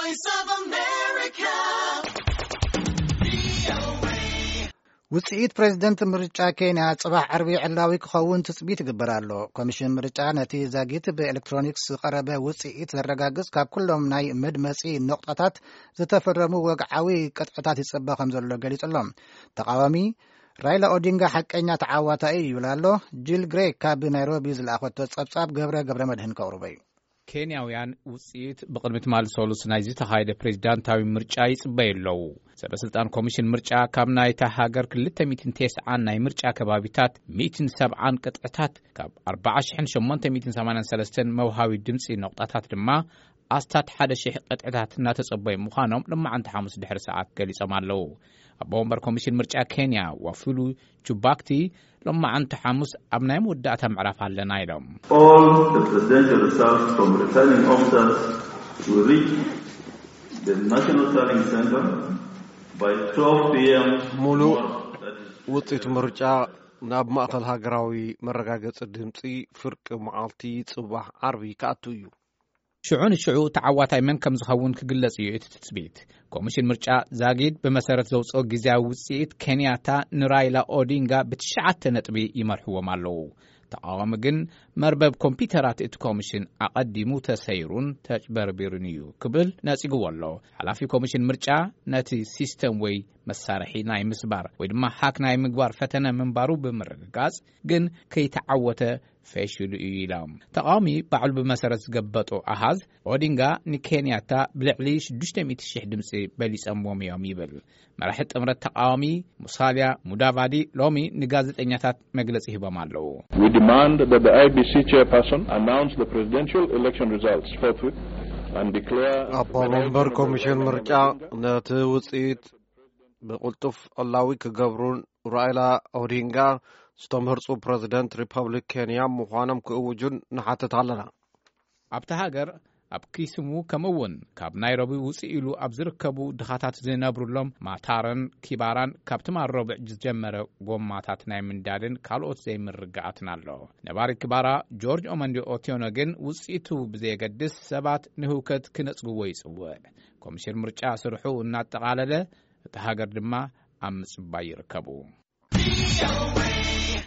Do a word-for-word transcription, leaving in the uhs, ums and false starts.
Voice of America. ውጽኢት ፕሬዝዳንት ምርጫ ኬንያ ጽባሕ ዓርቢ ዕላዊ ክኸውን ትጽቢት ይግበራሎ ኮሚሽን ምርጫ ነቲ ዛጊት በኤሌክትሮኒክስ ቀረበ ውጽኢት ዘረጋግጽ ካብ ኩሎም ናይ መድመጺ ነቁጣታት ዝተፈረሙ ወግዓዊ ቅጥዕታት ይጽበ ከም ዘሎ ገሊጹሎም ተቃዋሚ ራይላ ኦዲንጋ ሐቀኛ ተዓዋታይ ይብላሎ ጂል ግሬ ካብ ናይሮቢ ዝለኣኸቶ ጸብጻብ ገብረ ገብረ መድህን ከውርበይ ኬንያውያን ውጽኢት በቅድሚት ማልሶሉስ ናይ ዝተኻየደ ፕሬዝዳንታዊ ምርጫ ይጽበየለው ሰበስልጣን ኮሚሽን ምርጫ ካብ ናይታ ሃገር ክልተ ሚእቲ ተስዓ ናይ ምርጫ ከባቢታት ሚእቲ ሰብዓ ቅጥዕታት ካብ ኣርባዓ ሽሕ ሸሞንተ ሚእቲ ሰማንያ ሰለስተ መውሃዊ ድምጺ ነቁጣታት ድማ ኣስታት ሓደ ሽሕ ቅጥዕታት እናተጸበዩ ምዃኖም ልማዓንቲ ሐሙስ ድሕሪ ሰዓት ገሊጾም ኣለዉ ኣብ ወንበር ኮሚሽን ምርጫ ኬንያ ወፍሉ ቹባክቲ ልማዓንቲ ሐሙስ ኣብ ናይ መወዳእታ ምዕራፍ ኣለና ኢሎም all the presidential results from returning officers will reach the national tallying center by twelve p m ሙሉ ውጽኢት ምርጫ ናብ ማእከል ሃገራዊ መረጋገጽ ድምጺ ፍርቂ መዓልቲ ጽባሕ ዓርቢ ከኣቱ እዩ ሽዑን ሽዑ ተዓዋታይ መን ከም ዝኸውን ክግለጽ እዩ እቲ ትጽቢት ኮሚሽን ምርጫ ዛጊድ በመሰረት ዘውጽኦ ጊዜያዊ ውጽኢት ኬንያታ ንራይላ ኦዲንጋ ብትሽዓተ ነጥቢ ይመርሕዎም ኣለዉ ተቃዋሚ ግን መርበብ ኮምፒውተራት እቲ ኮሚሽን ኣቀዲሙ ተሰይሩን ተጭበርቢሩን እዩ ክብል ነጽግዎ ኣሎ ሓላፊ ኮሚሽን ምርጫ ነቲ ሲስተም ወይ መሳርሒ ናይ ምስባር ወይ ድማ ሃክ ናይ ምግባር ፈተነ ምንባሩ ብምርግጋጽ ግን ከይተዓወተ ፈሽሉ እዩ ኢሎም ተቃዋሚ ባዕሉ በመሰረት ዝገበጦ ኣሃዝ ኦዲንጋ ንኬንያታ ብልዕሊ ሽዱሽተ ሚእቲ ሽሕ ድምጺ በሊጸምዎም እዮም ይብል መራሒ ጥምረት ተቃዋሚ ሙሳልያ ሙዳቫዲ ሎሚ ንጋዜጠኛታት መግለጺ ሂቦም ኣለዉ We demand that the I B C chairperson announce the presidential election results forthwith and declare ኣብ ወንበር ኮሚሽን ምርጫ ነቲ ውጽኢት ብቁልጡፍ ዕላዊ ክገብሩን ራይላ ኦዲንጋ ዝተመርጹ ፕሬዝዳንት ሪፐብሊክ ኬንያ ምዃኖም ክእውጁን ንሓትት ኣለና ኣብታ ሃገር ኣብ ኪስሙ ከምውን ካብ ናይሮቢ ውጽእ ኢሉ ኣብ ዝርከቡ ድኻታት ዝነብሩሎም ማታረን ኪባራን ካብ ትማር ረብዕ ዝጀመረ ጎማታት ናይ ምንዳድን ካልኦት ዘይምርግዓትን ኣሎ ነባሪ ኪባራ ጆርጅ ኦመንዲ ኦቲዮኖ ግን ውጽኢቱ ብዘየገድስ ሰባት ንህውከት ክነጽግዎ ይጽውዕ ኮሚሽን ምርጫ ስርሑ እናጠቓለለ እቲ ሃገር ድማ ኣብ ምጽባይ ይርከቡ